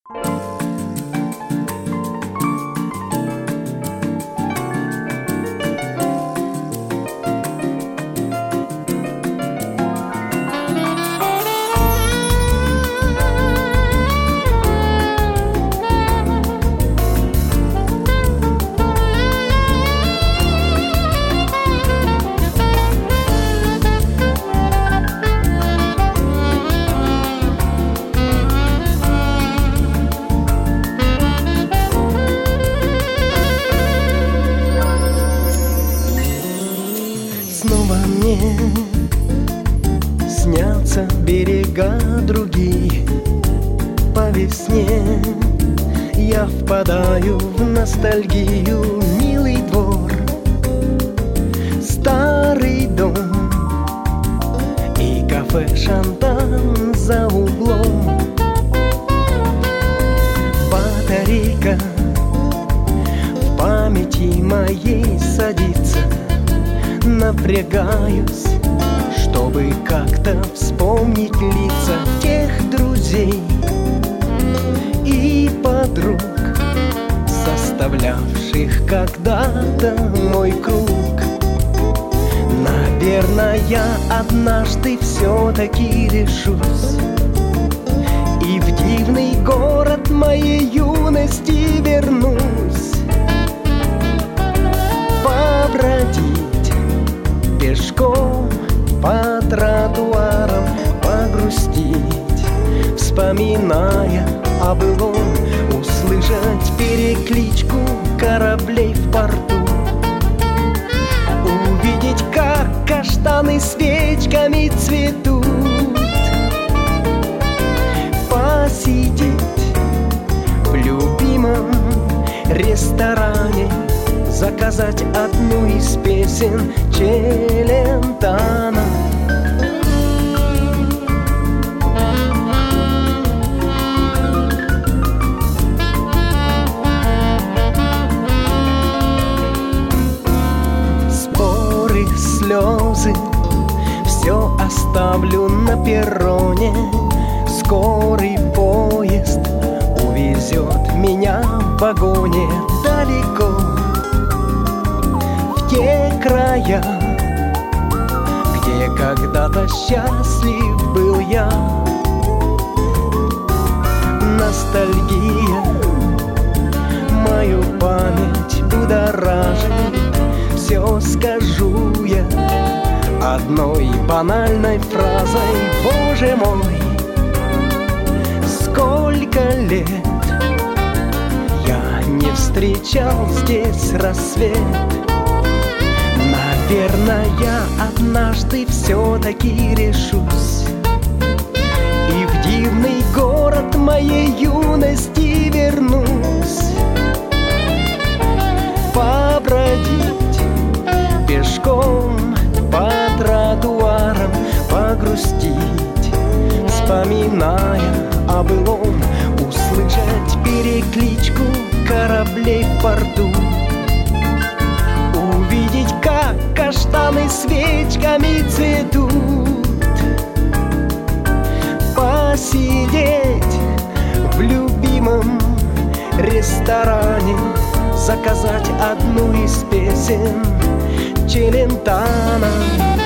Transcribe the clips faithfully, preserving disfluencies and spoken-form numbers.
Снова мне снятся берега другие. По весне я впадаю в ностальгию. Милый двор, старый дом и кафе «Шантан» за углом. Батарейка в памяти моей садится. Напрягаюсь, чтобы как-то вспомнить лица тех друзей и подруг, составлявших когда-то мой круг. Наверное, я однажды все-таки решусь и в дивный город моей юности вернусь. Побродить пешком по тротуарам, погрустить, вспоминая о былом, услышать перекличку кораблей в порту, увидеть, как каштаны свечками цветут, посидеть в любимом ресторане, заказать одну из песен Челентано. Споры, слезы, все оставлю на перроне. Скорый поезд увезет меня в вагоне далеко, те края, где когда-то счастлив был я. Ностальгия мою память будоражит. Все скажу я одной банальной фразой: Боже мой, сколько лет я не встречал здесь рассвет. Наверное, я однажды все-таки решусь и в дивный город моей юности вернусь. Побродить пешком по тротуарам, погрустить, вспоминая о былом, услышать перекличку кораблей в порту, увидеть, как каштаны свечками цветут, посидеть в любимом ресторане, заказать одну из песен Челентано.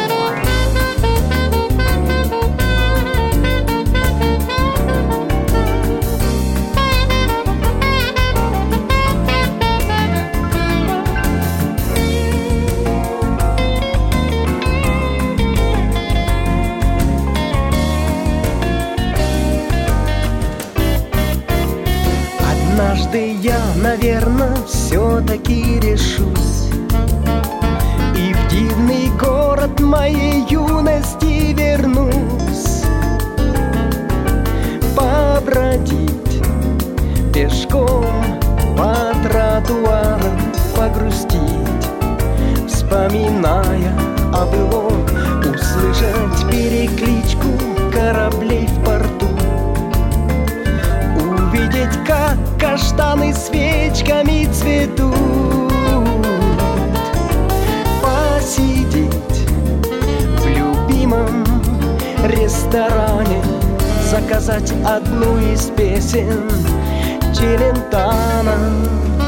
Однажды я, наверное, все-таки решусь и в дивный город моей юности вернусь. Побродить пешком по тротуарам, погрустить, вспоминая о былом, услышать перекличку кораблей в порту, увидеть, как каштаны свечками цветут, посидеть в любимом ресторане, заказать одну из песен Челентано